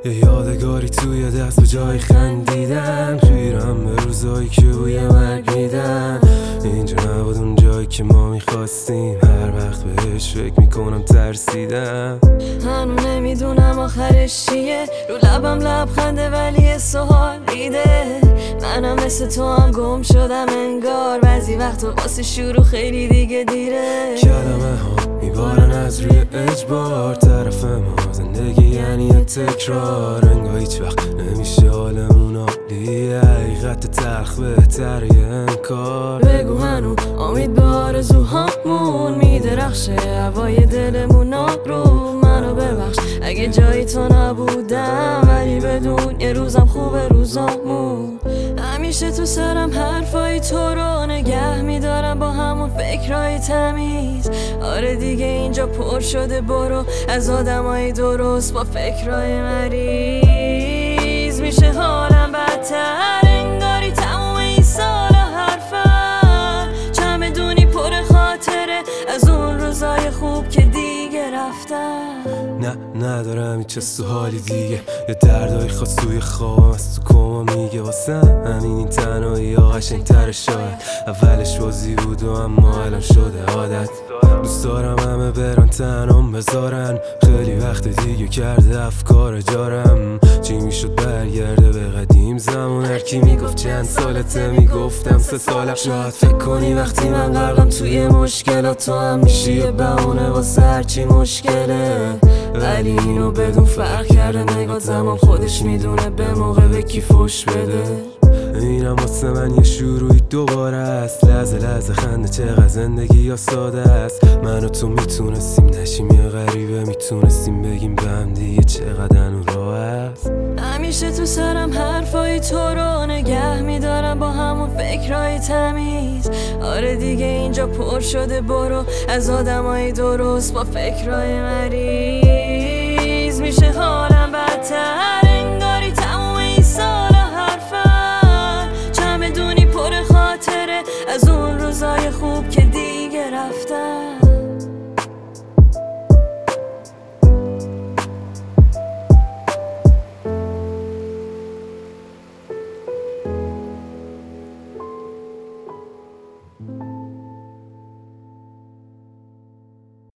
یه یادگاری توی دست به جای خندیدن، خیرم به روزایی که بوی مرگ میدن. اینجا نبود اون جایی که ما میخواستیم، هر وقت بهش فکر میکنم ترسیدم. هنو نمیدونم آخرش چیه، رو لبم لبخنده ولی سوال دیده. منم مثل تو هم گم شدم انگار، بعضی وقتا واسه شروع خیلی دیگه دیره. کلمه ها میبارن از روی اجبار، طرف ما زندگی یعنی یه تکرار. انگار هیچ وقت نمیشه حالمون عالیه، حقیقت تلخ بهتره یه انکار. بگو هنو امید به آرزوهامون میدرخشه، هوای دلمون آروم. منو ببخش اگه جایی تو نبودم، ولی بدون یه روزم خوبه روزامون. همیشه تو سرم حرفای تو رو نگه میدارم، با همون فکرهای تمیز. آره دیگه اینجا پر شده برو از آدمای درست با فکرهای مریض. میشه حالم بدتر، انگاری تموم این سالا حرفم چمدونی پر خاطره از اون روزای خوب که دیگه رفتن. نه ندارم هیچ حس و حالی دیگه، یه دردای خاص توی خوابم از تو کما میگه. واسم همین این تنهایی ها قشنگ‌تره شاید، اولش بازی بود و اما الان شده عادت. دوست دارم همه برن تنهام بذارن، خیلی وقت دیگه کرده افکار جارم. چی میشد برگرده به قدیم زمان، هرکی میگفت چند سالته میگفتم 3 سالم. شاید فکر کنی وقتی من غرقم توی مشکلات، تو هم میشی یه بهونه واسه هرچی مشکله. ولی اینو بدون فرق کرده نگاه، زمان خودش میدونه به موقع به کی فوش بده. اینم واسه من یه شروعی دوباره است، لحظه لحظه خنده چقدر زندگی یا ساده است. من و تو میتونستیم نشیم یه غریبه، میتونستیم بگیم به هم دیگه چقدر اون راه است. همیشه تو سرم حرفای تو رو نگه میدارم، با همون فکرهای تمیز. آره دیگه اینجا پر شده برو از آدمای درست با فکرهای مریض. میشه حالم بدتر، انگاری تموم این سالا حرفم چمدونی پر خاطره از اون روزای خوب که دیگه رفتن.